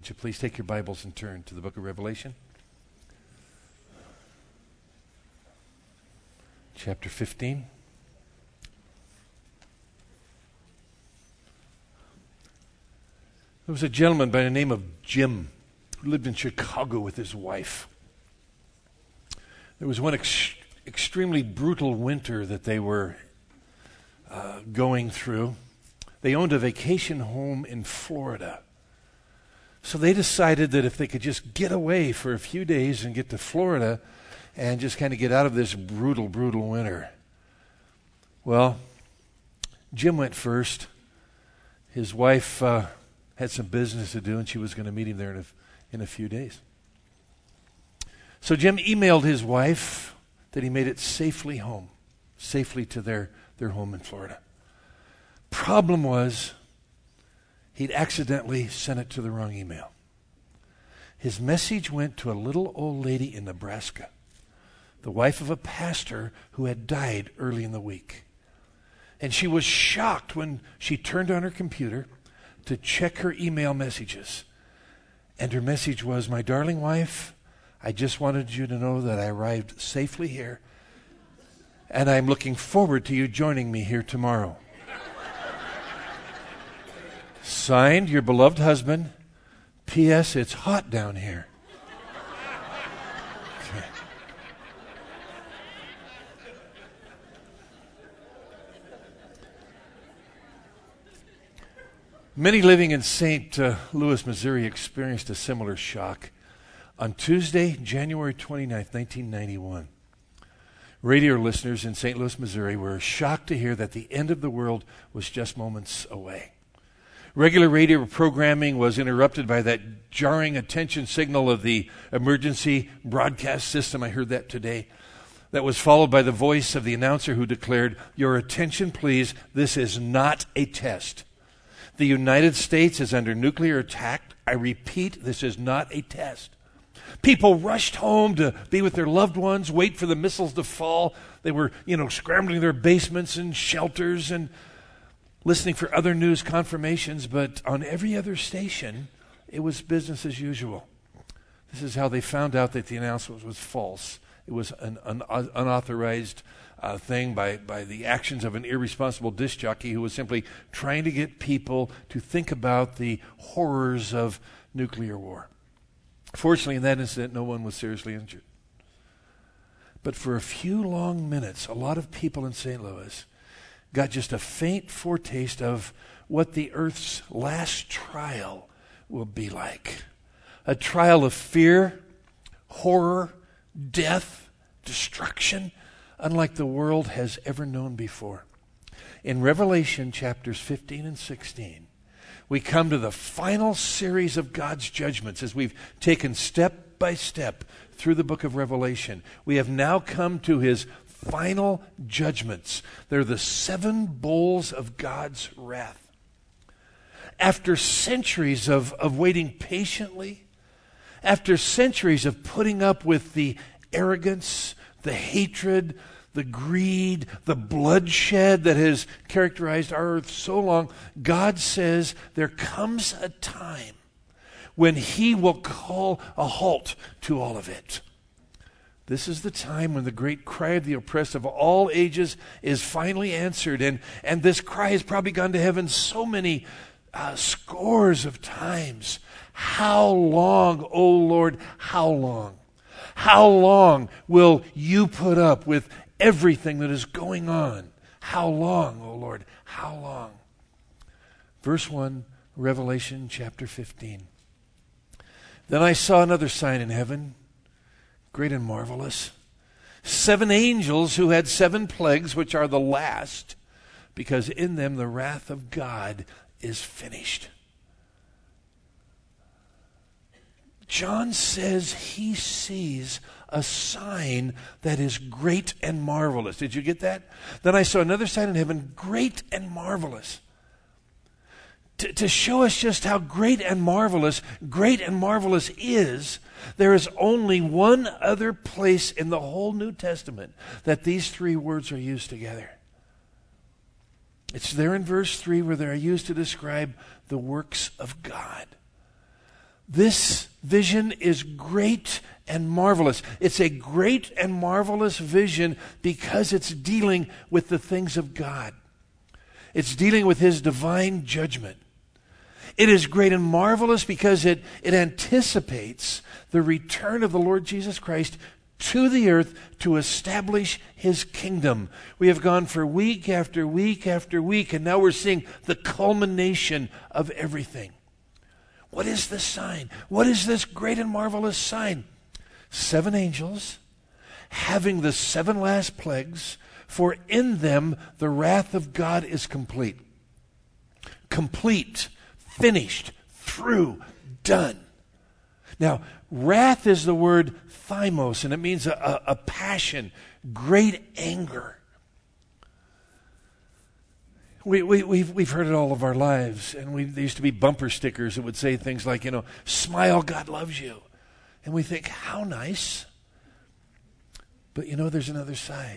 Would you please take your Bibles and turn to the book of Revelation? Chapter 15. There was a gentleman by the name of Jim who lived in Chicago with his wife. There was one extremely brutal winter that they were going through. They owned a vacation home in Florida. So they decided that if they could just get away for a few days and get to Florida and just kind of get out of this brutal, brutal winter. Well, Jim went first. His wife had some business to do, and she was going to meet him there in a few days. So Jim emailed his wife that he made it safely home, safely to their home in Florida. Problem was, he'd accidentally sent it to the wrong email. His message went to a little old lady in Nebraska, the wife of a pastor who had died early in the week. And she was shocked when she turned on her computer to check her email messages. And her message was, "My darling wife, I just wanted you to know that I arrived safely here, and I'm looking forward to you joining me here tomorrow. Signed, your beloved husband. P.S. It's hot down here." Okay. Many living in St. Louis, Missouri experienced a similar shock on Tuesday, January 29th, 1991. Radio listeners in St. Louis, Missouri were shocked to hear that the end of the world was just moments away. Regular radio programming was interrupted by that jarring attention signal of the emergency broadcast system. I heard that today. That was followed by the voice of the announcer who declared, "Your attention, please. This is not a test. The United States is under nuclear attack. I repeat, this is not a test." People rushed home to be with their loved ones, wait for the missiles to fall. They were, scrambling their basements and shelters and listening for other news confirmations, but on every other station, it was business as usual. This is how they found out that the announcement was false. It was an unauthorized thing by the actions of an irresponsible disc jockey who was simply trying to get people to think about the horrors of nuclear war. Fortunately, in that incident, no one was seriously injured. But for a few long minutes, a lot of people in St. Louis got just a faint foretaste of what the earth's last trial will be like. A trial of fear, horror, death, destruction, unlike the world has ever known before. In Revelation chapters 15 and 16, we come to the final series of God's judgments as we've taken step by step through the book of Revelation. We have now come to his final judgments. They're the 7 bowls of God's wrath. After centuries of waiting patiently, after centuries of putting up with the arrogance, the hatred, the greed, the bloodshed that has characterized our earth so long, God says there comes a time when he will call a halt to all of it. This is the time when the great cry of the oppressed of all ages is finally answered. And this cry has probably gone to heaven so many scores of times. How long, O Lord, how long? How long will you put up with everything that is going on? How long, O Lord, how long? Verse 1, Revelation chapter 15. Then I saw another sign in heaven, great and marvelous. 7 angels who had 7 plagues, which are the last, because in them the wrath of God is finished. John says he sees a sign that is great and marvelous. Did you get that? Then I saw another sign in heaven, great and marvelous. To show us just how great and marvelous is, there is only one other place in the whole New Testament that these 3 words are used together. It's there in verse 3 where they are used to describe the works of God. This vision is great and marvelous. It's a great and marvelous vision because it's dealing with the things of God. It's dealing with His divine judgment. It is great and marvelous because it anticipates the return of the Lord Jesus Christ to the earth to establish His kingdom. We have gone for week after week after week, and now we're seeing the culmination of everything. What is this sign? What is this great and marvelous sign? 7 angels having the 7 last plagues, for in them the wrath of God is complete. Complete, finished, through, done. Now, wrath is the word thymos, and it means a passion, great anger. We've heard it all of our lives, and there used to be bumper stickers that would say things like, smile, God loves you. And we think, how nice. But there's another side.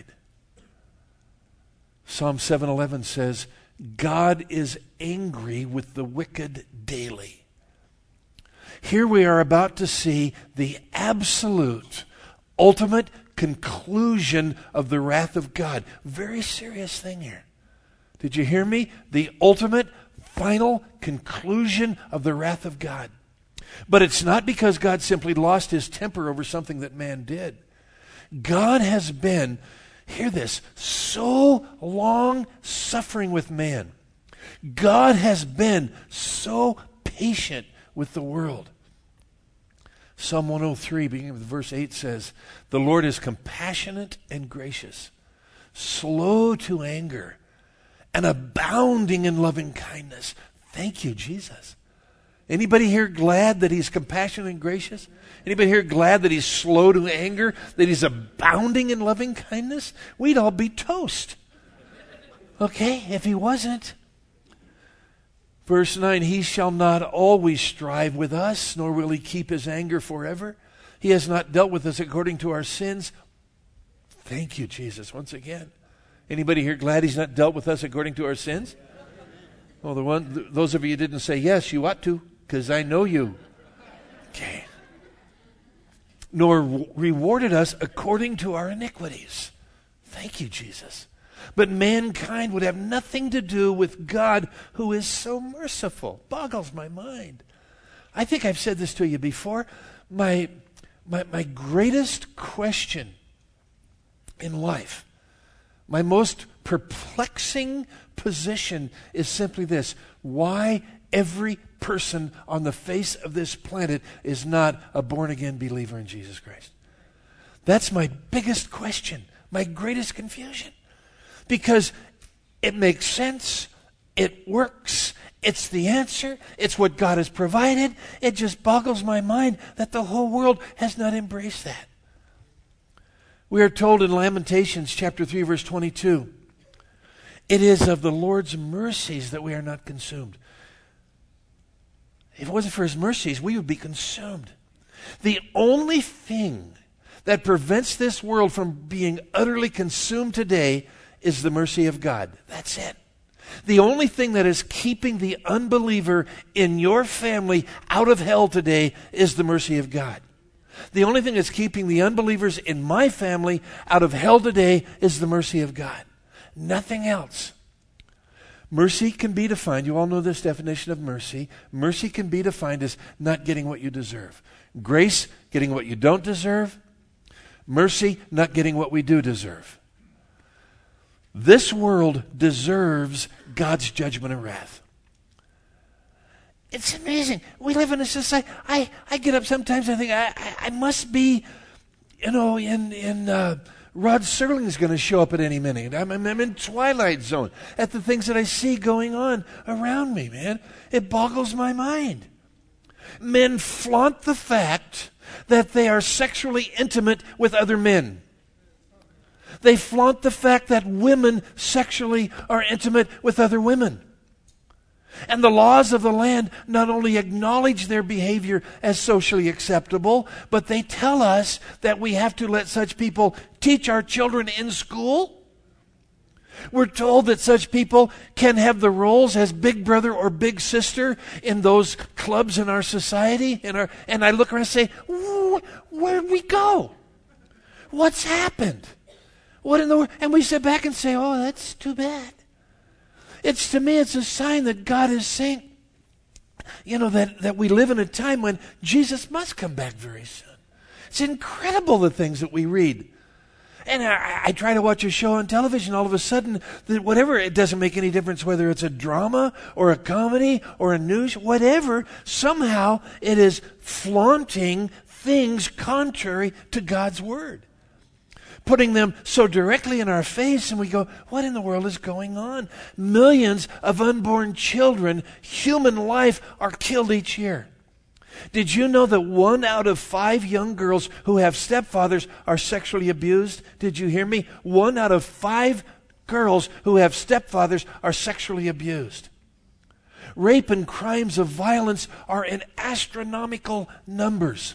Psalm 7:11 says, God is angry with the wicked daily. Here we are about to see the absolute, ultimate conclusion of the wrath of God. Very serious thing here. Did you hear me? The ultimate, final conclusion of the wrath of God. But it's not because God simply lost His temper over something that man did. God has been, hear this, so long suffering with man. God has been so patient with the world. Psalm 103, beginning with verse 8 says, the Lord is compassionate and gracious, slow to anger, and abounding in loving kindness. Thank you, Jesus. Anybody here glad that He's compassionate and gracious? Anybody here glad that He's slow to anger, that He's abounding in loving kindness? We'd all be toast. Okay, if He wasn't. Verse 9, He shall not always strive with us, nor will He keep His anger forever. He has not dealt with us according to our sins. Thank you, Jesus, once again. Anybody here glad He's not dealt with us according to our sins? Well, those of you who didn't say yes, you ought to, because I know you. Okay. Nor rewarded us according to our iniquities. Thank you, Jesus. But mankind would have nothing to do with God, who is so merciful. Boggles my mind. I think I've said this to you before. My greatest question in life, my most perplexing position is simply this: why every person on the face of this planet is not a born-again believer in Jesus Christ? That's my biggest question, my greatest confusion. Because it makes sense, it works, it's the answer, it's what God has provided. It just boggles my mind that the whole world has not embraced that. We are told in Lamentations chapter 3, verse 22, it is of the Lord's mercies that we are not consumed. If it wasn't for His mercies, we would be consumed. The only thing that prevents this world from being utterly consumed today is the mercy of God. That's it. The only thing that is keeping the unbeliever in your family out of hell today is the mercy of God. The only thing that's keeping the unbelievers in my family out of hell today is the mercy of God. Nothing else. Mercy can be defined, you all know this definition of mercy. Mercy can be defined as not getting what you deserve. Grace, getting what you don't deserve. Mercy, not getting what we do deserve. This world deserves God's judgment and wrath. It's amazing. We live in a society. I get up sometimes and I think I must be, in Rod Serling's going to show up at any minute. I'm in Twilight Zone at the things that I see going on around me, man. It boggles my mind. Men flaunt the fact that they are sexually intimate with other men. They flaunt the fact that women sexually are intimate with other women. And the laws of the land not only acknowledge their behavior as socially acceptable, but they tell us that we have to let such people teach our children in school. We're told that such people can have the roles as big brother or big sister in those clubs in our society. And I look around and say, where'd we go? What's happened? What in the world? And we sit back and say, oh, that's too bad. To me, it's a sign that God is saying, that we live in a time when Jesus must come back very soon. It's incredible the things that we read. And I try to watch a show on television, all of a sudden, it doesn't make any difference whether it's a drama or a comedy or a news, whatever, somehow it is flaunting things contrary to God's Word. Putting them so directly in our face, and we go, what in the world is going on? Millions of unborn children, human life, are killed each year. Did you know that 1 out of 5 young girls who have stepfathers are sexually abused? Did you hear me? 1 out of 5 girls who have stepfathers are sexually abused. Rape and crimes of violence are in astronomical numbers.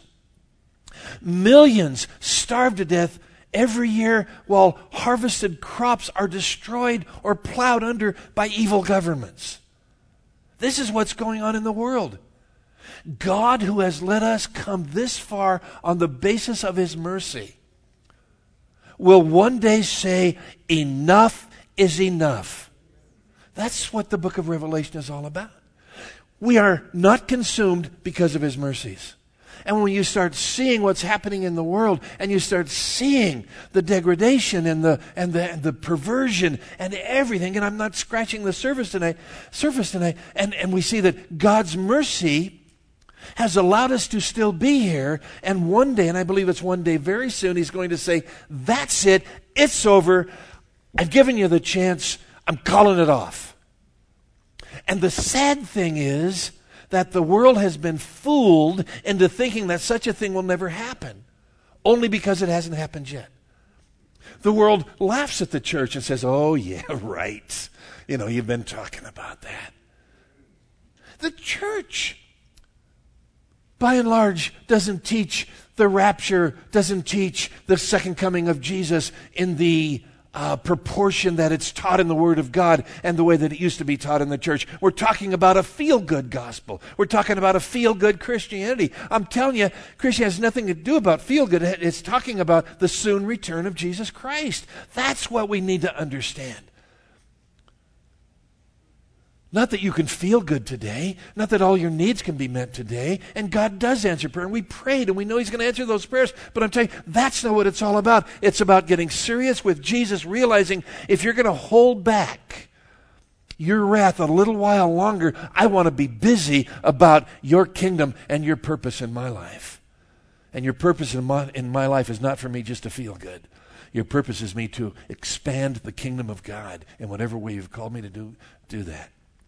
Millions starve to death every year while harvested crops are destroyed or plowed under by evil governments. This is what's going on in the world. God, who has let us come this far on the basis of His mercy, will one day say, enough is enough. That's what the book of Revelation is all about. We are not consumed because of His mercies. And when you start seeing what's happening in the world, and you start seeing the degradation and the perversion and everything, and I'm not scratching the surface tonight, and we see that God's mercy has allowed us to still be here, and one day, and I believe it's one day very soon, He's going to say, that's it, it's over, I've given you the chance, I'm calling it off. And the sad thing is that the world has been fooled into thinking that such a thing will never happen, only because it hasn't happened yet. The world laughs at the church and says, oh yeah, right, you've been talking about that. The church, by and large, doesn't teach the rapture, doesn't teach the second coming of Jesus in the proportion that it's taught in the Word of God and the way that it used to be taught in the church. We're talking about a feel-good gospel. We're talking about a feel-good Christianity. I'm telling you, Christianity has nothing to do about feel-good. It's talking about the soon return of Jesus Christ. That's what we need to understand. Not that you can feel good today, not that all your needs can be met today, and God does answer prayer, and we prayed, and we know He's going to answer those prayers, but I'm telling you, that's not what it's all about. It's about getting serious with Jesus, realizing if you're going to hold back your wrath a little while longer, I want to be busy about your kingdom and your purpose in my life. And your purpose in my life is not for me just to feel good. Your purpose is me to expand the kingdom of God in whatever way you've called me to do that.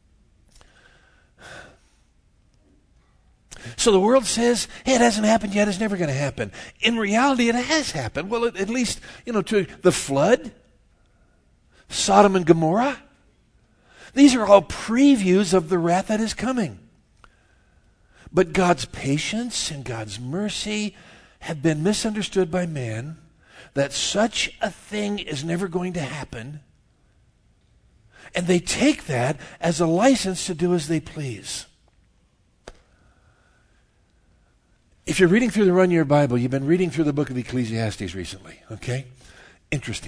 So the world says, hey, it hasn't happened yet, it's never going to happen. In reality, it has happened. Well, at least, to the flood, Sodom and Gomorrah. These are all previews of the wrath that is coming. But God's patience and God's mercy have been misunderstood by man, that such a thing is never going to happen. And they take that as a license to do as they please. If you're reading through the Run Your Bible, you've been reading through the book of Ecclesiastes recently, okay? Interesting.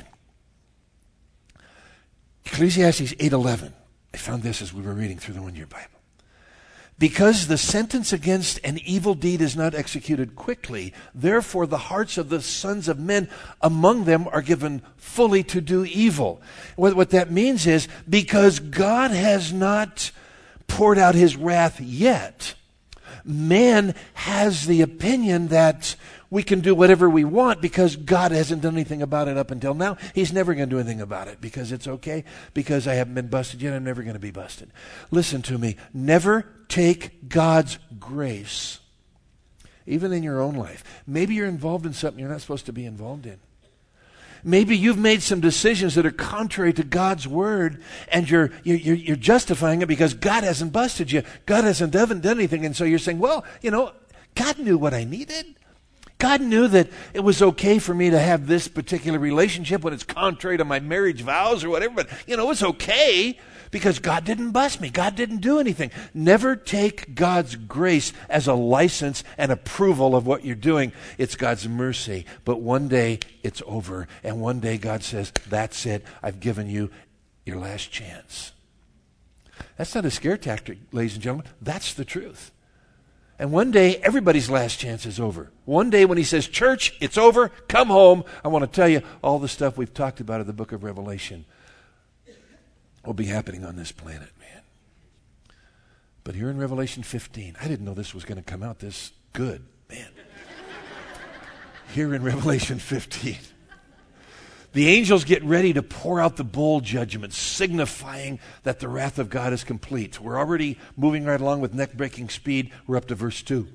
Ecclesiastes 8:11. I found this as we were reading through the Run Your Bible. Because the sentence against an evil deed is not executed quickly, therefore the hearts of the sons of men among them are given fully to do evil. What that means is, because God has not poured out His wrath yet, man has the opinion that we can do whatever we want because God hasn't done anything about it up until now. He's never going to do anything about it because it's okay, because I haven't been busted yet, I'm never going to be busted. Listen to me. Never take God's grace, even in your own life. Maybe you're involved in something you're not supposed to be involved in. Maybe you've made some decisions that are contrary to God's word, and you're justifying it because God hasn't busted you. God hasn't done anything, and so you're saying, well, God knew what I needed. God knew that it was okay for me to have this particular relationship when it's contrary to my marriage vows or whatever, but, it's okay because God didn't bust me. God didn't do anything. Never take God's grace as a license and approval of what you're doing. It's God's mercy. But one day it's over, and one day God says, that's it. I've given you your last chance. That's not a scare tactic, ladies and gentlemen. That's the truth. And one day, everybody's last chance is over. One day when he says, church, it's over, come home, I want to tell you all the stuff we've talked about in the book of Revelation will be happening on this planet, man. But here in Revelation 15, I didn't know this was going to come out this good, man. Here in Revelation 15, the angels get ready to pour out the bowl judgment, signifying that the wrath of God is complete. We're already moving right along with neck-breaking speed. We're up to verse 2.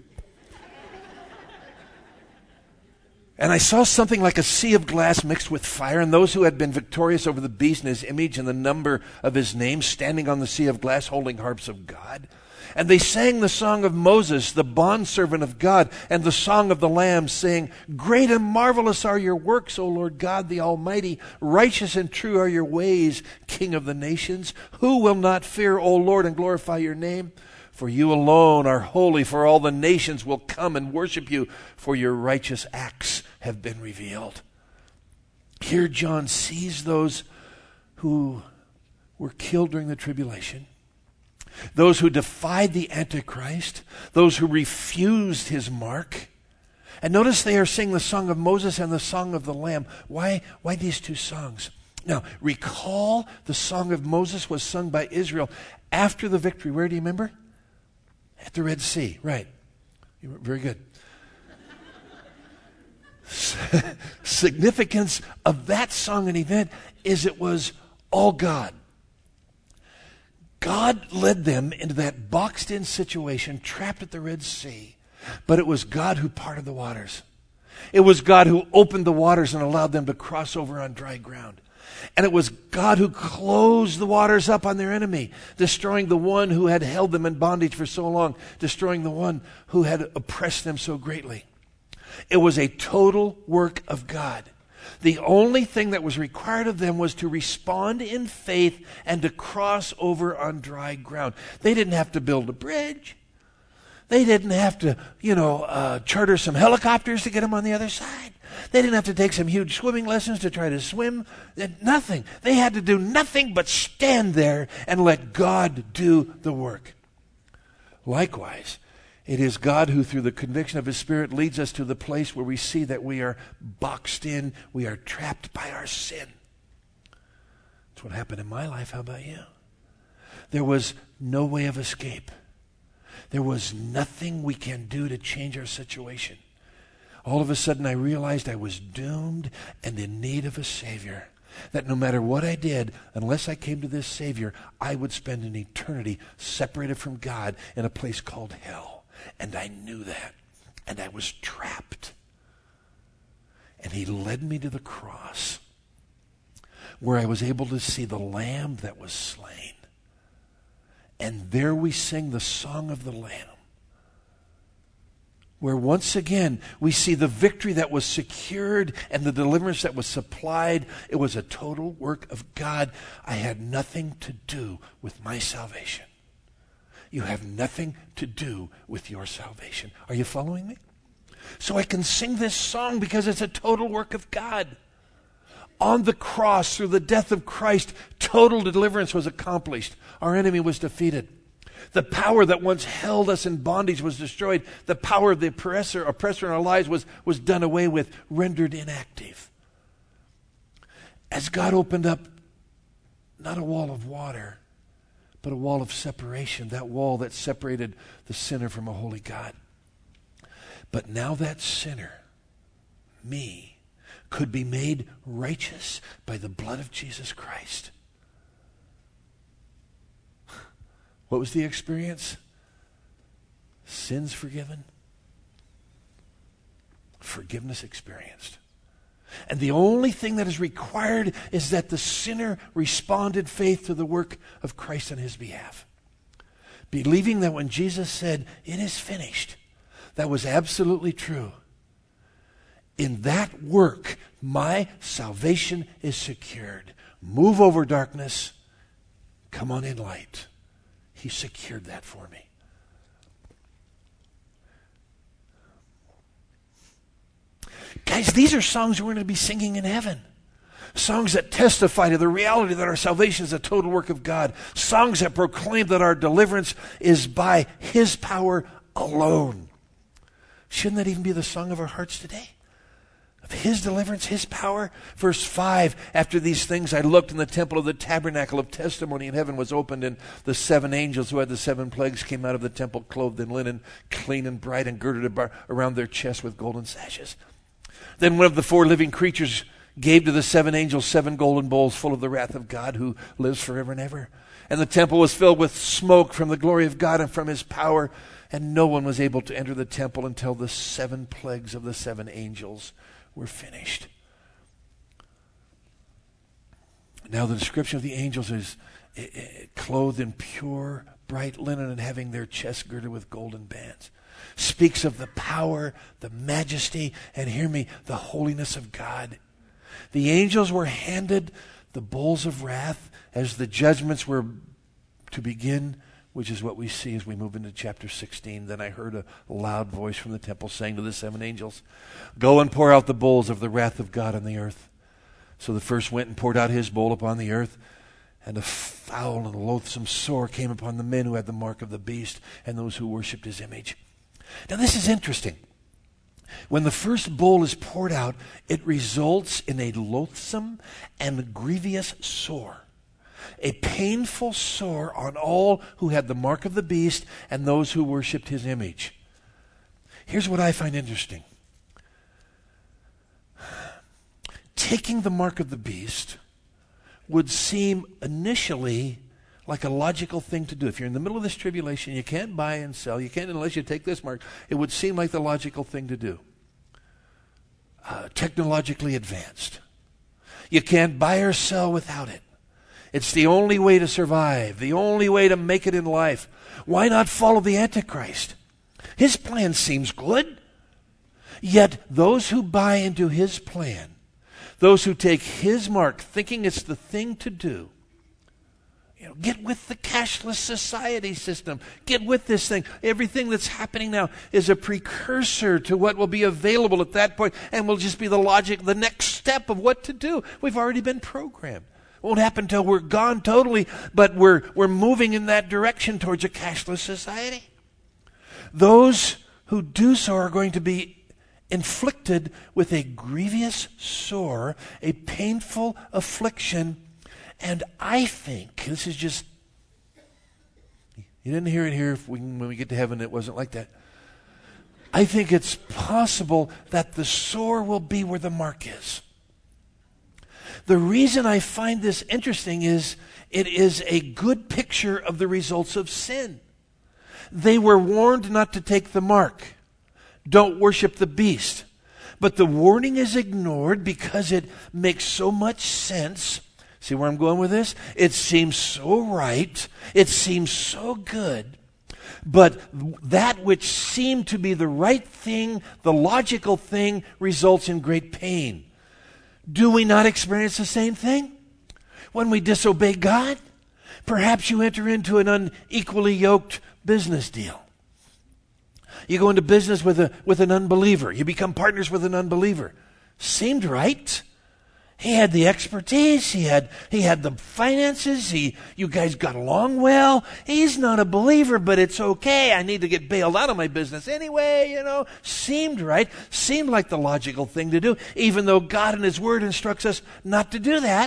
And I saw something like a sea of glass mixed with fire, and those who had been victorious over the beast and his image and the number of his name, standing on the sea of glass, holding harps of God. And they sang the song of Moses, the bondservant of God, and the song of the Lamb, saying, great and marvelous are your works, O Lord God the Almighty. Righteous and true are your ways, King of the nations. Who will not fear, O Lord, and glorify your name? For you alone are holy, for all the nations will come and worship you, for your righteous acts have been revealed. Here John sees those who were killed during the tribulation, those who defied the Antichrist, those who refused his mark. And notice they are singing the song of Moses and the song of the Lamb. Why these two songs? Now, recall the song of Moses was sung by Israel after the victory. Where do you remember? At the Red Sea, right. Very good. Significance of that song and event is it was all God. God led them into that boxed-in situation, trapped at the Red Sea, but it was God who parted the waters. It was God who opened the waters and allowed them to cross over on dry ground. And it was God who closed the waters up on their enemy, destroying the one who had held them in bondage for so long, destroying the one who had oppressed them so greatly. It was a total work of God. The only thing that was required of them was to respond in faith and to cross over on dry ground. They didn't have to build a bridge. They didn't have to, charter some helicopters to get them on the other side. They didn't have to take some huge swimming lessons to try to swim. Nothing. They had to do nothing but stand there and let God do the work. Likewise, it is God who, through the conviction of his Spirit, leads us to the place where we see that we are boxed in, we are trapped by our sin. That's what happened in my life. How about you? There was no way of escape. There was nothing we can do to change our situation. All of a sudden, I realized I was doomed and in need of a Savior. That no matter what I did, unless I came to this Savior, I would spend an eternity separated from God in a place called hell. And I knew that. And I was trapped. And he led me to the cross, where I was able to see the Lamb that was slain. And there we sing the song of the Lamb, where once again we see the victory that was secured and the deliverance that was supplied. It was a total work of God. I had nothing to do with my salvation. You have nothing to do with your salvation. Are you following me? So I can sing this song because it's a total work of God. On the cross, through the death of Christ, total deliverance was accomplished. Our enemy was defeated. The power that once held us in bondage was destroyed. The power of the oppressor in our lives was done away with, rendered inactive. As God opened up not a wall of water, but a wall of separation, that wall that separated the sinner from a holy God. But now that sinner, me, could be made righteous by the blood of Jesus Christ. What was the experience? Sins forgiven, forgiveness experienced. And the only thing that is required is that the sinner respond in faith to the work of Christ on his behalf. Believing that when Jesus said, "It is finished," that was absolutely true. In that work, my salvation is secured. Move over darkness. Come on in, light. He secured that for me. Guys, these are songs we're going to be singing in heaven. Songs that testify to the reality that our salvation is a total work of God. Songs that proclaim that our deliverance is by His power alone. Shouldn't that even be the song of our hearts today? Of His deliverance, His power. Verse 5, after these things I looked, and the temple of the tabernacle of testimony in heaven was opened, and the 7 angels who had the 7 plagues came out of the temple clothed in linen, clean and bright, and girded around their chests with golden sashes. Then one of the 4 living creatures gave to the 7 angels 7 golden bowls full of the wrath of God who lives forever and ever. And the temple was filled with smoke from the glory of God and from His power, and no one was able to enter the temple until the 7 plagues of the 7 angels were finished. Now the description of the angels is clothed in pure, bright linen and having their chests girded with golden bands. Speaks of the power, the majesty, and hear me, the holiness of God. The angels were handed the bowls of wrath as the judgments were to begin, which is what we see as we move into chapter 16. Then I heard a loud voice from the temple saying to the 7 angels, "Go and pour out the bowls of the wrath of God on the earth." So the first went and poured out his bowl upon the earth, and a foul and loathsome sore came upon the men who had the mark of the beast and those who worshipped his image. Now this is interesting. When the first bowl is poured out, it results in a loathsome and grievous sore. A painful sore on all who had the mark of the beast and those who worshipped his image. Here's what I find interesting. Taking the mark of the beast would seem initially like a logical thing to do. If you're in the middle of this tribulation, you can't buy and sell, you can't unless you take this mark, it would seem like the logical thing to do. Technologically advanced. You can't buy or sell without it. It's the only way to survive, the only way to make it in life. Why not follow the Antichrist? His plan seems good. Yet those who buy into his plan, those who take his mark thinking it's the thing to do, get with the cashless society system. Get with this thing. Everything that's happening now is a precursor to what will be available at that point and will just be the next step of what to do. We've already been programmed. It won't happen until we're gone totally, but we're moving in that direction towards a cashless society. Those who do so are going to be inflicted with a grievous sore, a painful affliction. And I think, this is just, you didn't hear it here, when we get to heaven it wasn't like that. I think it's possible that the sore will be where the mark is. The reason I find this interesting is it is a good picture of the results of sin. They were warned not to take the mark. Don't worship the beast. But the warning is ignored because it makes so much sense. See where I'm going with this? It seems so right. It seems so good. But that which seemed to be the right thing, the logical thing, results in great pain. Do we not experience the same thing? When we disobey God, perhaps you enter into an unequally yoked business deal. You go into business with an unbeliever. You become partners with an unbeliever. Seemed right. He had the expertise. He had the finances. You guys got along well. He's not a believer, but it's okay. I need to get bailed out of my business anyway, Seemed right. Seemed like the logical thing to do, even though God in His Word instructs us not to do that.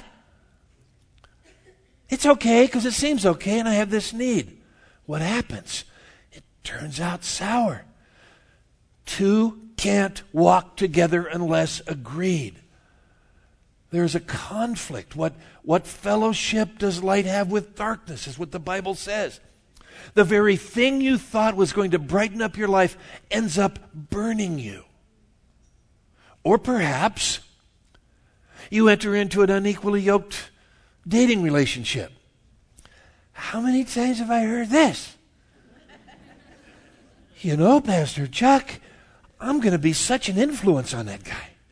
It's okay because it seems okay and I have this need. What happens? It turns out sour. Two can't walk together unless agreed. There's a conflict. What fellowship does light have with darkness is what the Bible says. The very thing you thought was going to brighten up your life ends up burning you. Or perhaps you enter into an unequally yoked dating relationship. How many times have I heard this? Pastor Chuck, I'm going to be such an influence on that guy.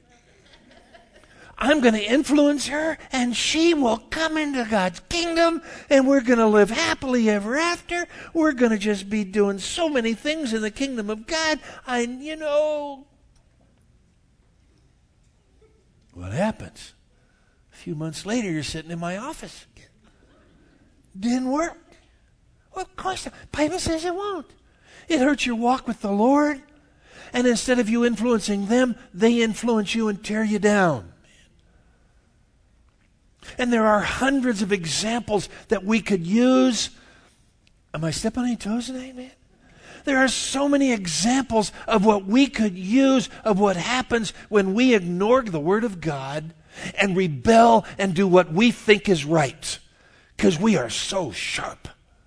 I'm going to influence her, and she will come into God's kingdom, and we're going to live happily ever after. We're going to just be doing so many things in the kingdom of God. What happens? A few months later, you're sitting in my office again. Didn't work. Well, of course, the Bible says it won't. It hurts your walk with the Lord. And instead of you influencing them, they influence you and tear you down. And there are hundreds of examples that we could use. Am I stepping on any toes today, man? There are so many examples of what we could use, of what happens when we ignore the Word of God and rebel and do what we think is right. Because we are so sharp.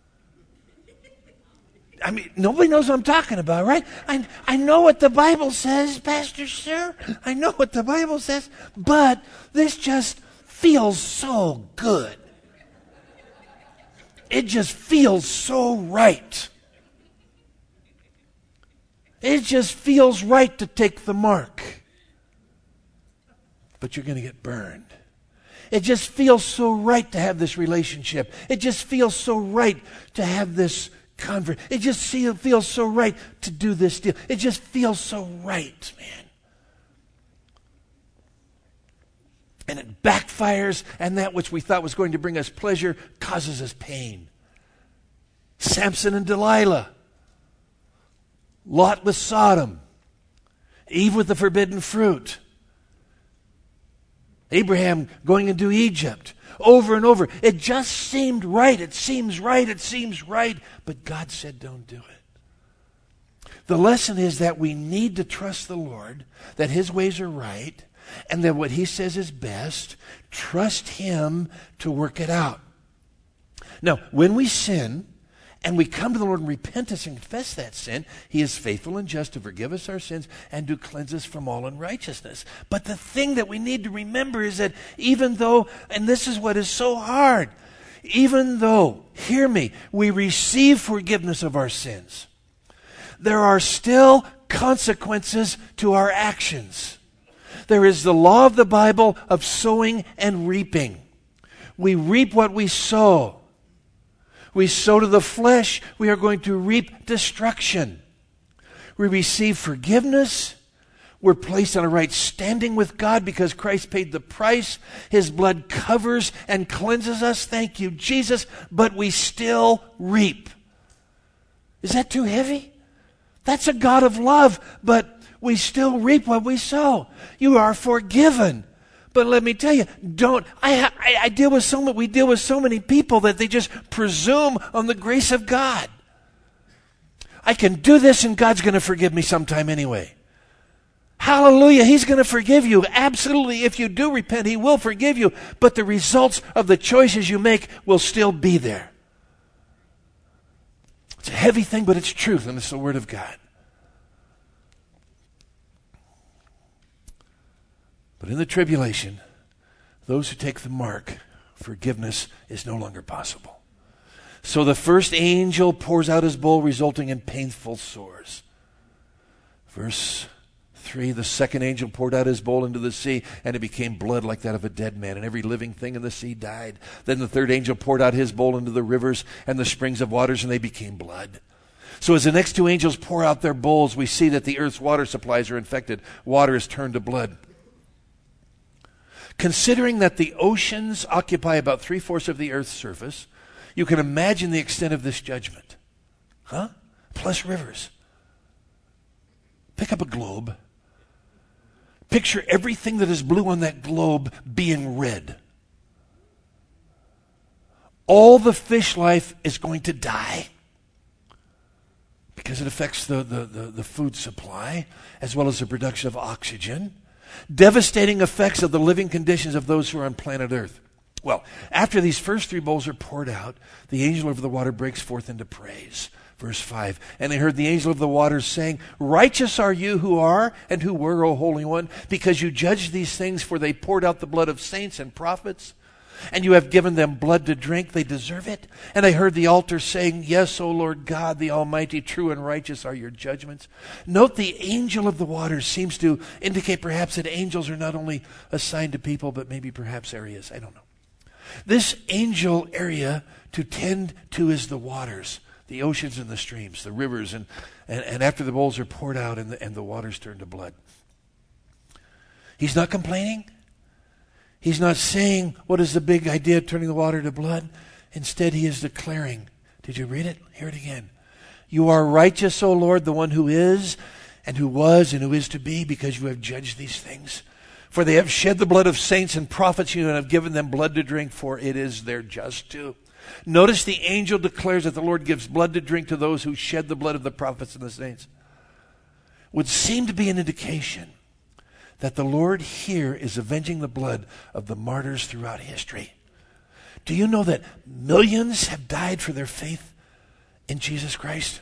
I mean, nobody knows what I'm talking about, right? I know what the Bible says, Pastor Sir. I know what the Bible says, but this just feels so good. It just feels so right. It just feels right to take the mark. But you're going to get burned. It just feels so right to have this relationship. It just feels so right to have this convert. It just feels so right to do this deal. It just feels so right, man. And it backfires, and that which we thought was going to bring us pleasure causes us pain. Samson and Delilah. Lot with Sodom. Eve with the forbidden fruit. Abraham going into Egypt. Over and over. It just seemed right. It seems right. It seems right. But God said, don't do it. The lesson is that we need to trust the Lord, that His ways are right, and that what He says is best. Trust Him to work it out. Now, when we sin, and we come to the Lord in repentance and confess that sin, He is faithful and just to forgive us our sins and to cleanse us from all unrighteousness. But the thing that we need to remember is that even though, and this is what is so hard, even though, hear me, we receive forgiveness of our sins, there are still consequences to our actions. There is the law of the Bible of sowing and reaping. We reap what we sow. We sow to the flesh, we are going to reap destruction. We receive forgiveness. We're placed on a right standing with God because Christ paid the price. His blood covers and cleanses us. Thank you, Jesus. But we still reap. Is that too heavy? That's a God of love, but we still reap what we sow. You are forgiven. But let me tell you, we deal with so many people that they just presume on the grace of God. I can do this and God's going to forgive me sometime anyway. Hallelujah, He's going to forgive you. Absolutely, if you do repent, He will forgive you. But the results of the choices you make will still be there. It's a heavy thing, but it's truth, and it's the Word of God. But in the tribulation, those who take the mark, forgiveness is no longer possible. So the first angel pours out his bowl, resulting in painful sores. Verse 3, the second angel poured out his bowl into the sea, and it became blood like that of a dead man, and every living thing in the sea died. Then the third angel poured out his bowl into the rivers and the springs of waters, and they became blood. So as the next two angels pour out their bowls, we see that the earth's water supplies are infected. Water is turned to blood. Considering that the oceans occupy about 3/4 of the earth's surface, you can imagine the extent of this judgment. Plus rivers. Pick up a globe. Picture everything that is blue on that globe being red. All the fish life is going to die because it affects the food supply as well as the production of oxygen. Devastating effects of the living conditions of those who are on planet Earth. Well, after these first three bowls are poured out, the angel over the water breaks forth into praise. Verse 5, and they heard the angel of the waters saying, righteous are you who are and who were, O Holy One, because you judged these things, for they poured out the blood of saints and prophets and you have given them blood to drink. They deserve it. And I heard the altar saying, Yes, O Lord God, the Almighty, true and righteous are your judgments. Note the angel of the waters seems to indicate perhaps that angels are not only assigned to people, but maybe perhaps areas. I don't know. This angel area to tend to is the waters, the oceans and the streams, the rivers, and after the bowls are poured out and the waters turn to blood. He's not complaining. He's not saying, what is the big idea of turning the water to blood? Instead, he is declaring. Did you read it? Hear it again. You are righteous, O Lord, the one who is, and who was, and who is to be, because you have judged these things. For they have shed the blood of saints and prophets, and have given them blood to drink, for it is their just due. Notice the angel declares that the Lord gives blood to drink to those who shed the blood of the prophets and the saints. Would seem to be an indication that the Lord here is avenging the blood of the martyrs throughout history. Do you know that millions have died for their faith in Jesus Christ?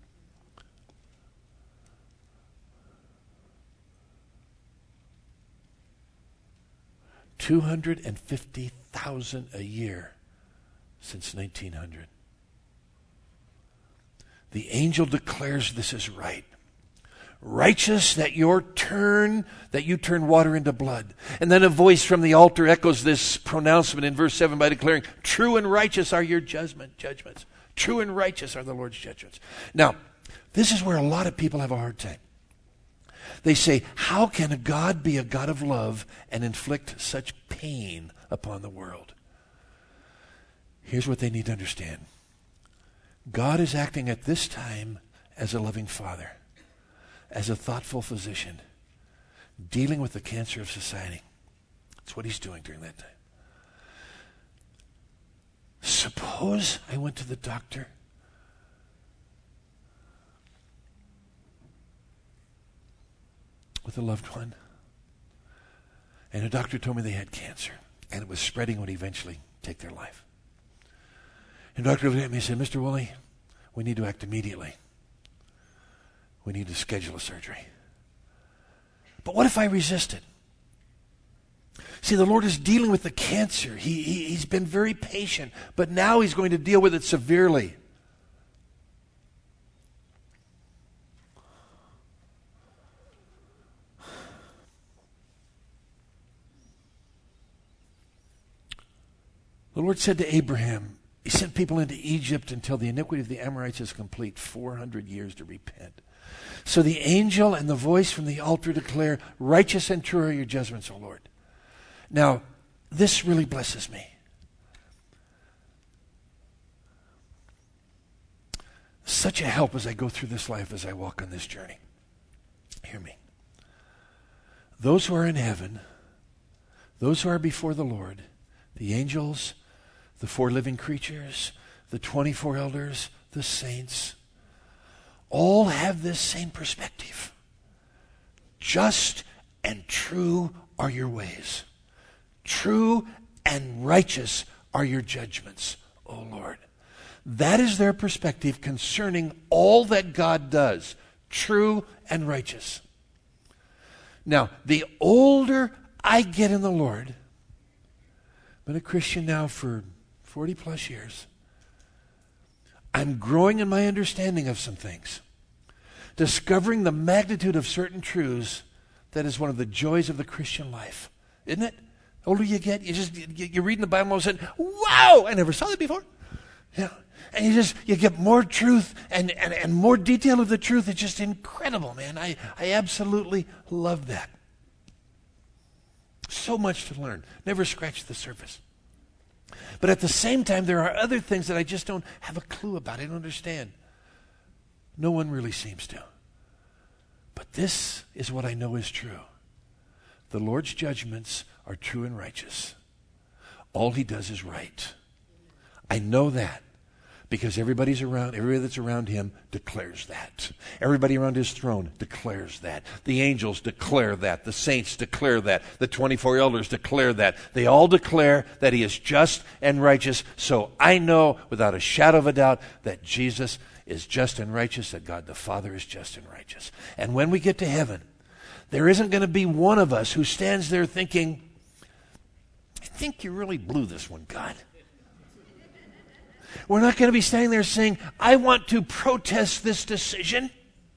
$250,000 a year since 1900. The angel declares this is right. Righteous that you turn water into blood. And then a voice from the altar echoes this pronouncement in verse 7 by declaring, true and righteous are your judgments. True and righteous are the Lord's judgments. Now, this is where a lot of people have a hard time. They say, how can a God be a God of love and inflict such pain upon the world? Here's what they need to understand. God is acting at this time as a loving father, as a thoughtful physician, dealing with the cancer of society. That's what he's doing during that time. Suppose I went to the doctor with a loved one, and a doctor told me they had cancer, and it was spreading, would eventually take their life. And the doctor looked at me and said, Mr. Woolley, we need to act immediately. We need to schedule a surgery. But what if I resisted? See, the Lord is dealing with the cancer. He's been very patient, but now he's going to deal with it severely. The Lord said to Abraham, he sent people into Egypt until the iniquity of the Amorites is complete, 400 years to repent. So the angel and the voice from the altar declare, righteous and true are your judgments, O Lord. Now, this really blesses me. Such a help as I go through this life, as I walk on this journey. Hear me. Those who are in heaven, those who are before the Lord, the angels, the 4 living creatures, the 24 elders, the saints, all have this same perspective. Just and true are your ways. True and righteous are your judgments, O Lord. That is their perspective concerning all that God does. True and righteous. Now, the older I get in the Lord, I've been a Christian now for 40 plus years, I'm growing in my understanding of some things. Discovering the magnitude of certain truths, that is one of the joys of the Christian life. Isn't it? The older you get, you're reading the Bible and all of a sudden, wow, I never saw that before. Yeah. And you get more truth and more detail of the truth. It's just incredible, man. I absolutely love that. So much to learn. Never scratched the surface. But at the same time, there are other things that I just don't have a clue about. I don't understand. No one really seems to. But this is what I know is true. The Lord's judgments are true and righteous. All he does is right. I know that because everybody that's around him declares that. Everybody around his throne declares that. The angels declare that. The saints declare that. The 24 elders declare that. They all declare that he is just and righteous. So I know without a shadow of a doubt that Jesus is just and righteous, that God the Father is just and righteous. And when we get to heaven, there isn't going to be one of us who stands there thinking, I think you really blew this one, God. We're not going to be standing there saying, I want to protest this decision.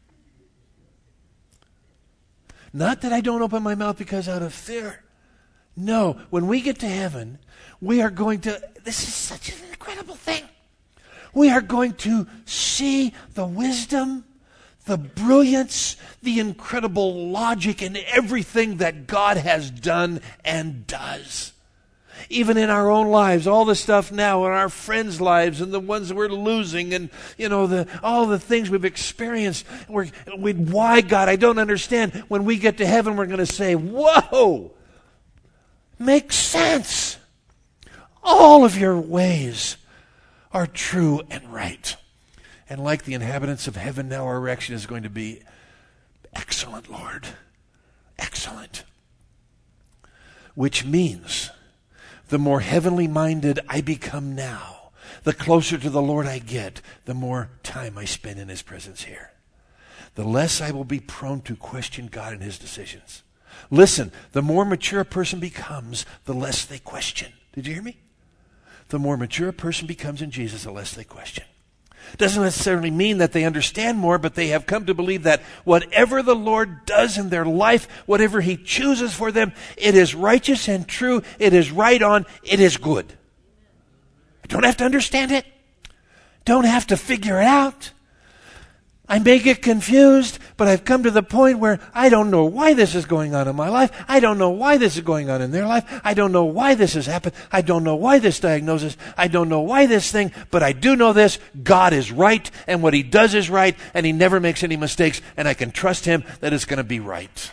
Not that I don't open my mouth because out of fear. No, when we get to heaven, we are going to, this is such an incredible thing. We are going to see the wisdom, the brilliance, the incredible logic in everything that God has done and does. Even in our own lives, all the stuff now in our friends' lives and the ones we're losing and, all the things we've experienced. Why, God, I don't understand. When we get to heaven, we're going to say, whoa, makes sense. All of your ways are true and right. And like the inhabitants of heaven, now our reaction is going to be, excellent, Lord, excellent. Which means the more heavenly minded I become now, the closer to the Lord I get, the more time I spend in His presence here. The less I will be prone to question God and His decisions. Listen, the more mature a person becomes, the less they question. Did you hear me? The more mature a person becomes in Jesus, the less they question. Doesn't necessarily mean that they understand more, but they have come to believe that whatever the Lord does in their life, whatever He chooses for them, it is righteous and true, it is right on, it is good. I don't have to understand it. Don't have to figure it out. I may get confused, but I've come to the point where I don't know why this is going on in my life. I don't know why this is going on in their life. I don't know why this has happened. I don't know why this diagnosis. I don't know why this thing, but I do know this. God is right, and what He does is right, and He never makes any mistakes, and I can trust Him that it's going to be right.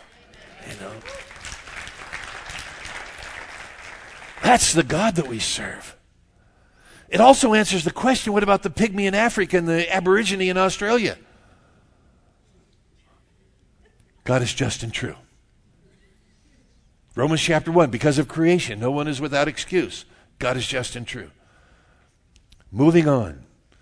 That's the God that we serve. It also answers the question, what about the pygmy in Africa and the aborigine in Australia? God is just and true. Romans chapter 1, because of creation, no one is without excuse. God is just and true. Moving on.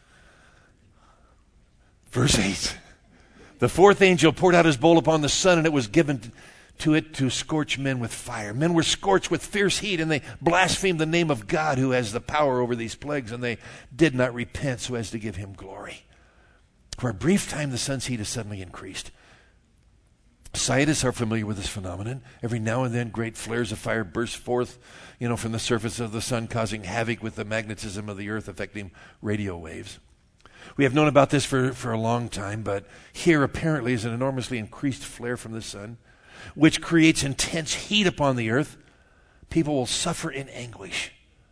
Verse 8. The fourth angel poured out his bowl upon the sun, and it was given to it to scorch men with fire. Men were scorched with fierce heat, and they blasphemed the name of God who has the power over these plagues, and they did not repent so as to give Him glory. For a brief time, the sun's heat is suddenly increased. Scientists are familiar with this phenomenon. Every now and then, great flares of fire burst forth, from the surface of the sun, causing havoc with the magnetism of the earth, affecting radio waves. We have known about this for a long time, but here apparently is an enormously increased flare from the sun, which creates intense heat upon the earth. People will suffer in anguish.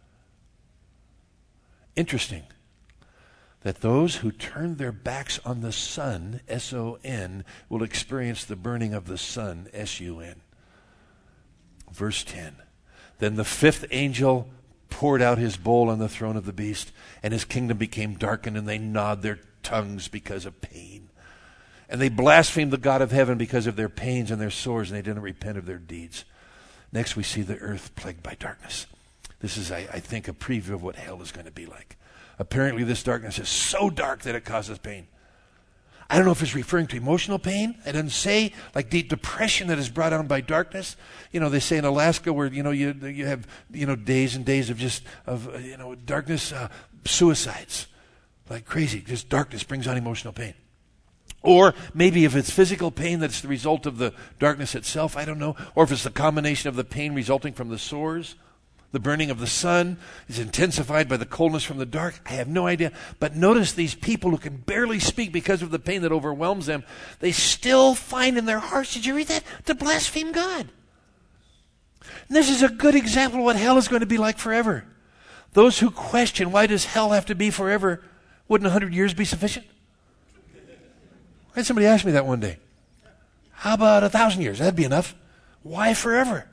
Interesting that those who turn their backs on the sun, S-O-N, will experience the burning of the sun, S-U-N. Verse 10. Then the fifth angel poured out his bowl on the throne of the beast, and his kingdom became darkened, and they gnawed their tongues because of pain. And they blasphemed the God of heaven because of their pains and their sores, and they didn't repent of their deeds. Next we see the earth plagued by darkness. This is, I think, a preview of what hell is going to be like. Apparently this darkness is so dark that it causes pain. I don't know if it's referring to emotional pain. It doesn't say, like deep depression that is brought on by darkness. They say in Alaska where, you have, days and days of darkness, suicides. Like crazy. Just darkness brings on emotional pain. Or maybe if it's physical pain that's the result of the darkness itself, I don't know. Or if it's the combination of the pain resulting from the sores. The burning of the sun is intensified by the coldness from the dark. I have no idea. But notice these people who can barely speak because of the pain that overwhelms them, they still find in their hearts, did you read that? To blaspheme God. And this is a good example of what hell is going to be like forever. Those who question, why does hell have to be forever? Wouldn't 100 years be sufficient? I had somebody ask me that one day. How about 1,000 years? That'd be enough. Why forever?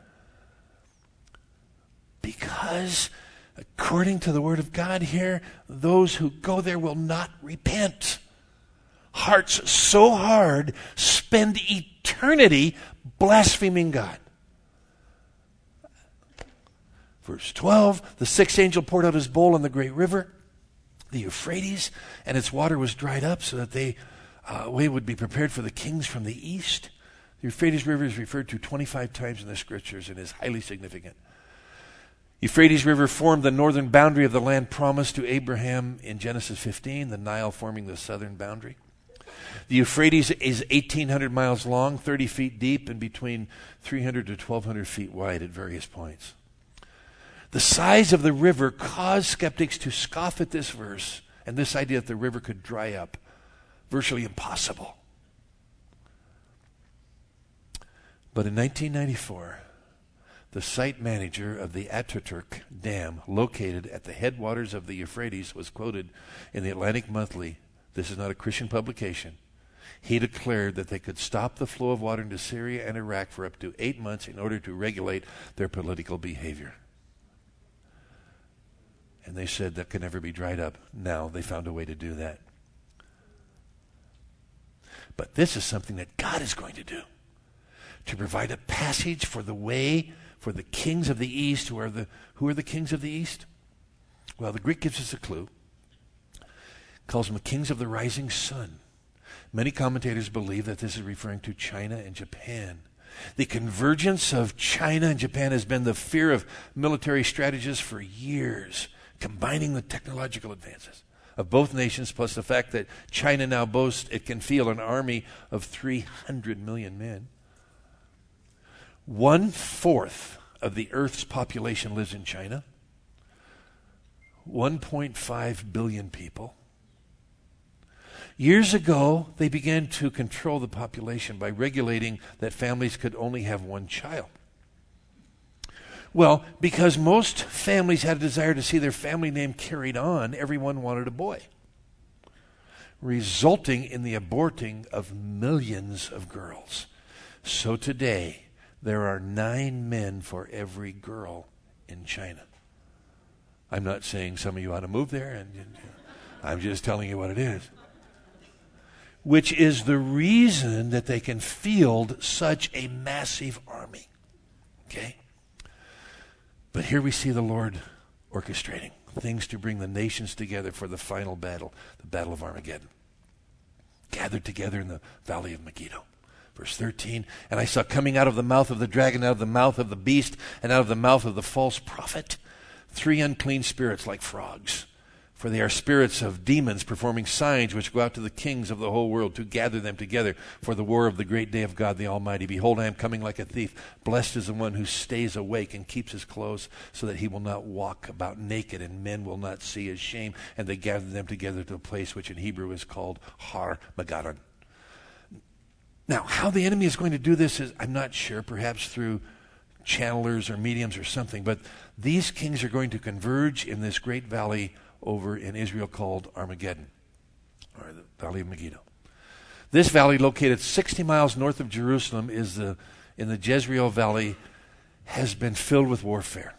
Because, according to the Word of God here, those who go there will not repent. Hearts so hard spend eternity blaspheming God. Verse 12, the sixth angel poured out his bowl on the great river, the Euphrates, and its water was dried up so that the way would be prepared for the kings from the east. The Euphrates River is referred to 25 times in the Scriptures and is highly significant. Euphrates River formed the northern boundary of the land promised to Abraham in Genesis 15, the Nile forming the southern boundary. The Euphrates is 1,800 miles long, 30 feet deep, and between 300 to 1,200 feet wide at various points. The size of the river caused skeptics to scoff at this verse and this idea that the river could dry up. Virtually impossible. But in 1994, the site manager of the Ataturk Dam, located at the headwaters of the Euphrates, was quoted in the Atlantic Monthly. This is not a Christian publication. He declared that they could stop the flow of water into Syria and Iraq for up to 8 months in order to regulate their political behavior. And they said that could never be dried up. Now they found a way to do that. But this is something that God is going to do, to provide a passage for the way for the kings of the East. Who are the kings of the East? Well, the Greek gives us a clue. Calls them the kings of the rising sun. Many commentators believe that this is referring to China and Japan. The convergence of China and Japan has been the fear of military strategists for years, combining the technological advances of both nations, plus the fact that China now boasts it can field an army of 300 million men. 1/4 of the Earth's population lives in China. 1.5 billion people. Years ago, they began to control the population by regulating that families could only have one child. Well, because most families had a desire to see their family name carried on, everyone wanted a boy, resulting in the aborting of millions of girls. So today, there are 9 men for every girl in China. I'm not saying some of you ought to move there, and I'm just telling you what it is. Which is the reason that they can field such a massive army. Okay? But here we see the Lord orchestrating things to bring the nations together for the final battle, the Battle of Armageddon. Gathered together in the Valley of Megiddo. Verse 13, and I saw coming out of the mouth of the dragon, out of the mouth of the beast, and out of the mouth of the false prophet, 3 unclean spirits like frogs. For they are spirits of demons performing signs which go out to the kings of the whole world to gather them together for the war of the great day of God the Almighty. Behold, I am coming like a thief. Blessed is the one who stays awake and keeps his clothes so that he will not walk about naked and men will not see his shame. And they gather them together to a place which in Hebrew is called Har Megaddon. Now, how the enemy is going to do this is, I'm not sure, perhaps through channelers or mediums or something, but these kings are going to converge in this great valley over in Israel called Armageddon, or the Valley of Megiddo. This valley, located 60 miles north of Jerusalem, in the Jezreel Valley, has been filled with warfare.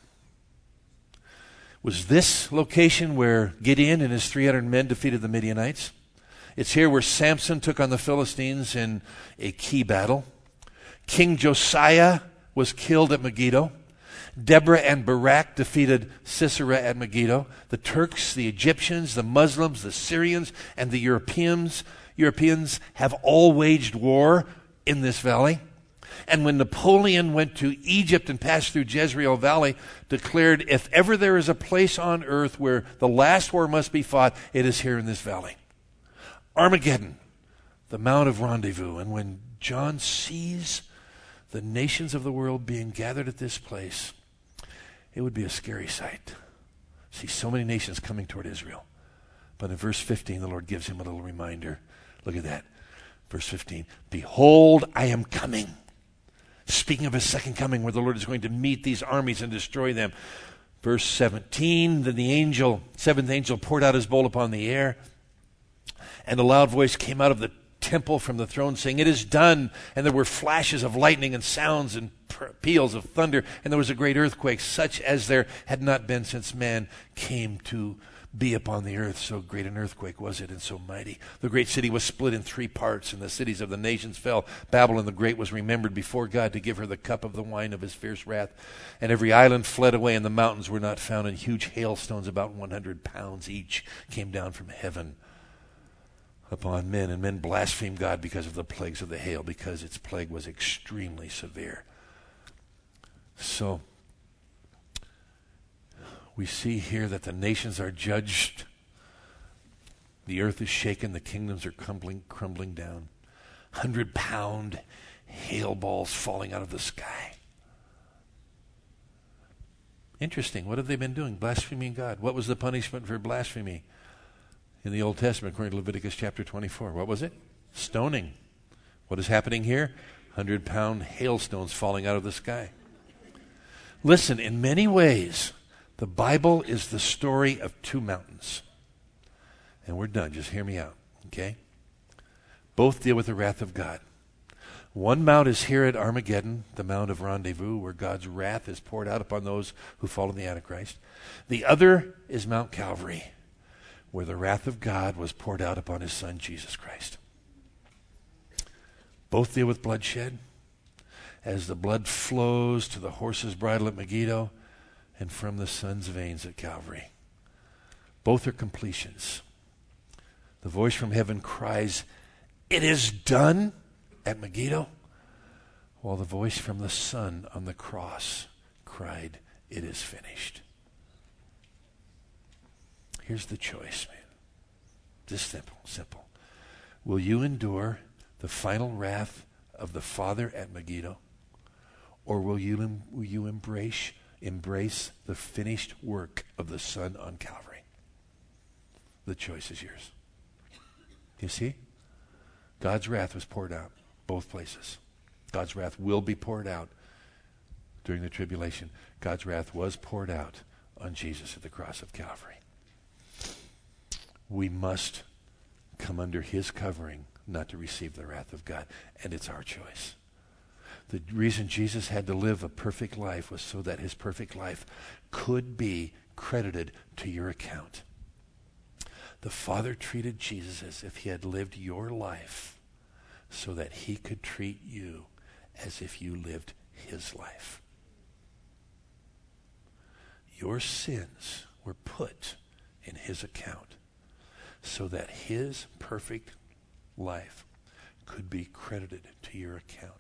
Was this location where Gideon and his 300 men defeated the Midianites? It's here where Samson took on the Philistines in a key battle. King Josiah was killed at Megiddo. Deborah and Barak defeated Sisera at Megiddo. The Turks, the Egyptians, the Muslims, the Syrians, and the Europeans have all waged war in this valley. And when Napoleon went to Egypt and passed through Jezreel Valley, declared, if ever there is a place on earth where the last war must be fought, it is here in this valley. Armageddon, the Mount of Rendezvous. And when John sees the nations of the world being gathered at this place, it would be a scary sight. See so many nations coming toward Israel. But in verse 15, the Lord gives him a little reminder. Look at that. Verse 15, behold, I am coming. Speaking of his second coming, where the Lord is going to meet these armies and destroy them. Verse 17, then the seventh angel poured out his bowl upon the air, and a loud voice came out of the temple from the throne saying, it is done. And there were flashes of lightning and sounds and peals of thunder, and there was a great earthquake, such as there had not been since man came to be upon the earth. So great an earthquake was it, and so mighty. The great city was split in 3 parts, and the cities of the nations fell. Babylon the great was remembered before God to give her the cup of the wine of his fierce wrath. And every island fled away, and the mountains were not found, and huge hailstones about 100 pounds each came down from heaven upon men, and men blasphemed God because of the plagues of the hail, because its plague was extremely severe. So, We see here that the nations are judged. The earth is shaken. The kingdoms are crumbling down. 100-pound hail balls falling out of the sky. Interesting. What have they been doing? Blaspheming God. What was the punishment for blasphemy in the Old Testament according to Leviticus chapter 24? What was it? Stoning. What is happening here? 100-pound hailstones falling out of the sky. Listen, in many ways, the Bible is the story of two mountains. And we're done. Just hear me out, okay? Both deal with the wrath of God. One mount is here at Armageddon, the Mount of Rendezvous, where God's wrath is poured out upon those who follow the Antichrist. The other is Mount Calvary, where the wrath of God was poured out upon his Son, Jesus Christ. Both deal with bloodshed, as the blood flows to the horse's bridle at Megiddo and from the Son's veins at Calvary. Both are completions. The voice from heaven cries, "It is done," at Megiddo, while the voice from the Son on the cross cried, "It is finished." Here's the choice, man. Just simple. Will you endure the final wrath of the Father at Megiddo, or will you embrace the finished work of the Son on Calvary? The choice is yours. You see? God's wrath was poured out both places. God's wrath will be poured out during the tribulation. God's wrath was poured out on Jesus at the cross of Calvary. We must come under his covering not to receive the wrath of God, and it's our choice. The reason Jesus had to live a perfect life was so that his perfect life could be credited to your account. The Father treated Jesus as if he had lived your life so that he could treat you as if you lived his life. Your sins were put in his account so that his perfect life could be credited to your account.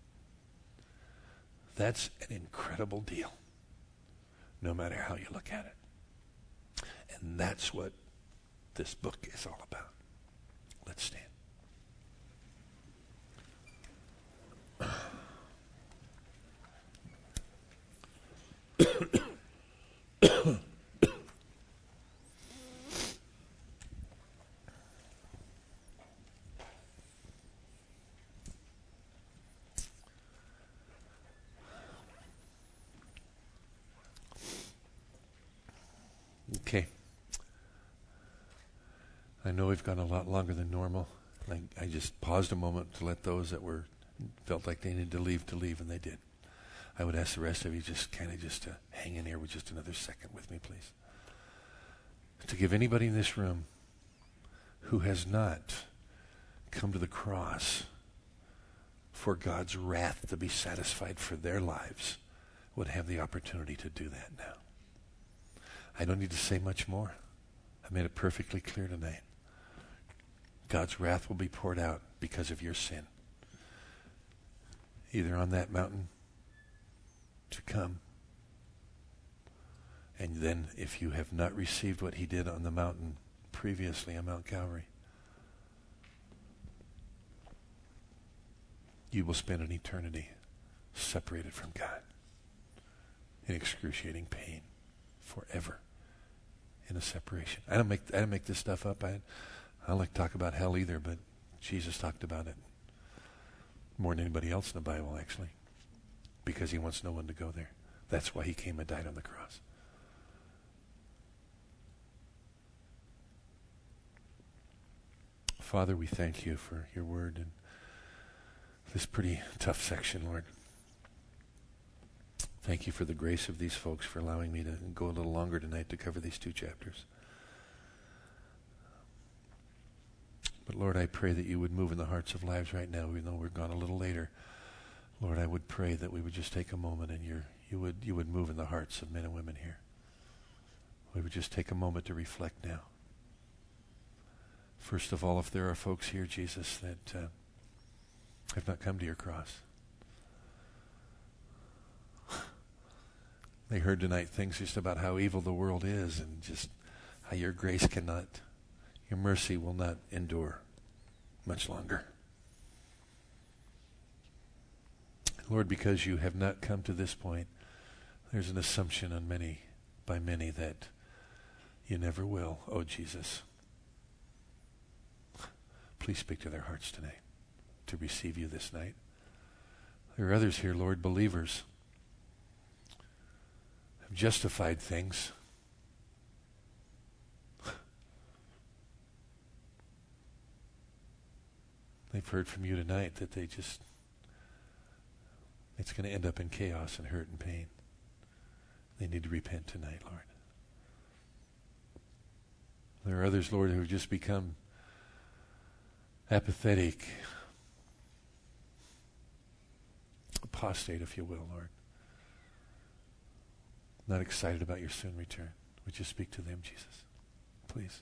That's an incredible deal, no matter how you look at it. And that's what this book is all about. Let's stand. Okay. I know we've gone a lot longer than normal. I just paused a moment to let those that felt like they needed to leave, and they did. I would ask the rest of you just to hang in here with just another second with me, please. To give anybody in this room who has not come to the cross for God's wrath to be satisfied for their lives would have the opportunity to do that now. I don't need to say much more. I made it perfectly clear tonight. God's wrath will be poured out because of your sin. Either on that mountain to come, and then if you have not received what he did on the mountain previously on Mount Calvary, you will spend an eternity separated from God in excruciating pain forever in a separation. I don't make this stuff up. I don't like to talk about hell either, but Jesus talked about it more than anybody else in the Bible, actually, because he wants no one to go there. That's why he came and died on the cross. Father, we thank you for your word and this pretty tough section, Lord. Thank you for the grace of these folks for allowing me to go a little longer tonight to cover these two chapters. But Lord, I pray that you would move in the hearts of lives right now, even though we're gone a little later. Lord, I would pray that we would just take a moment and you would move in the hearts of men and women here. We would just take a moment to reflect now. First of all, if there are folks here, Jesus, that have not come to your cross, They heard tonight things just about how evil the world is and just how your grace cannot, your mercy will not endure much longer. Lord, because you have not come to this point, there's an assumption by many that you never will. Oh, Jesus. Please speak to their hearts tonight to receive you this night. There are others here, Lord, believers, have justified things. They've heard from you tonight that it's going to end up in chaos and hurt and pain. They need to repent tonight, Lord. There are others, Lord, who have just become apathetic, apostate, if you will, Lord. Not excited about your soon return. Would you speak to them, Jesus? Please.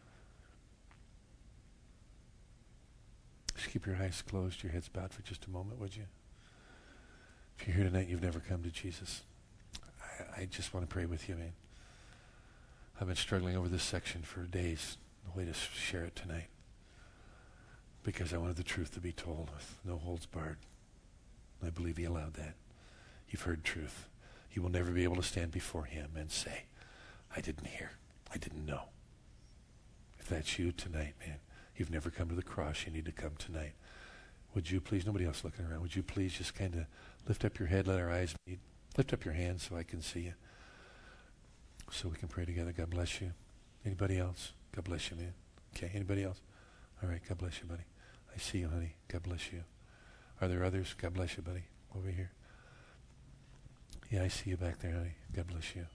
Just keep your eyes closed, your heads bowed for just a moment, would you? If you're here tonight and you've never come to Jesus, I just want to pray with you, man. I've been struggling over this section for days. The way to share it tonight. Because I wanted the truth to be told with no holds barred. I believe he allowed that. You've heard truth. You will never be able to stand before him and say, I didn't hear. I didn't know. If that's you tonight, man, you've never come to the cross. You need to come tonight. Would you please, nobody else looking around, would you please just kind of lift up your head, let our eyes meet. Lift up your hands so I can see you. So we can pray together. God bless you. Anybody else? God bless you, man. Okay, anybody else? All right, God bless you, buddy. I see you, honey. God bless you. Are there others? God bless you, buddy. Over here. Yeah, I see you back there, honey. God bless you.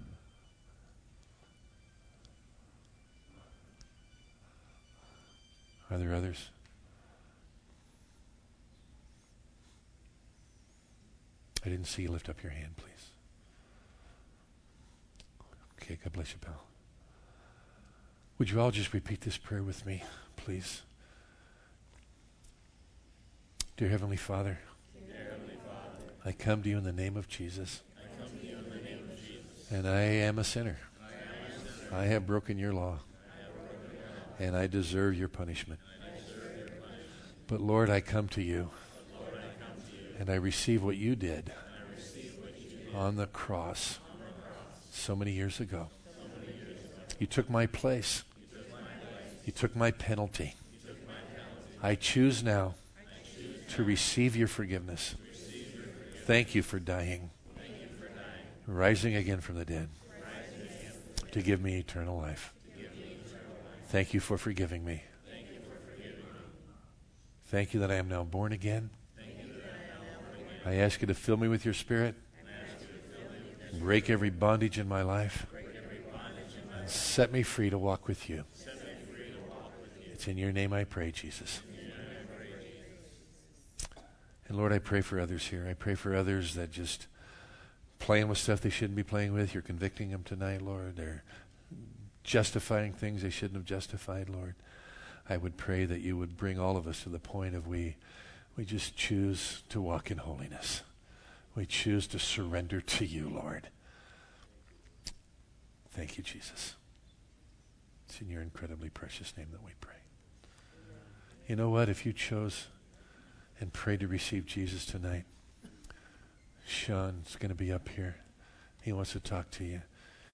Are there others? I didn't see you lift up your hand, please. Okay, God bless you, pal. Would you all just repeat this prayer with me, please? Dear Heavenly Father, I come to you in the name of Jesus. And I am a sinner. I have broken your law. And I deserve your punishment. But Lord, I come to you. And I receive what you did on the cross so many years ago. You took my place. You took my penalty. I choose now to receive your forgiveness. Thank you for dying, rising again from the dead, to give me eternal life. Thank you for forgiving me. Thank you that I am now born again. I ask you to fill me with your Spirit, break every bondage in my life, and set me free to walk with you. It's in your name I pray, Jesus. And Lord, I pray for others here. I pray for others that just playing with stuff they shouldn't be playing with. You're convicting them tonight, Lord. They're justifying things they shouldn't have justified, Lord. I would pray that you would bring all of us to the point of we just choose to walk in holiness. We choose to surrender to you, Lord. Thank you, Jesus. It's in your incredibly precious name that we pray. You know what? If you chose and prayed to receive Jesus tonight, Sean's going to be up here. He wants to talk to you.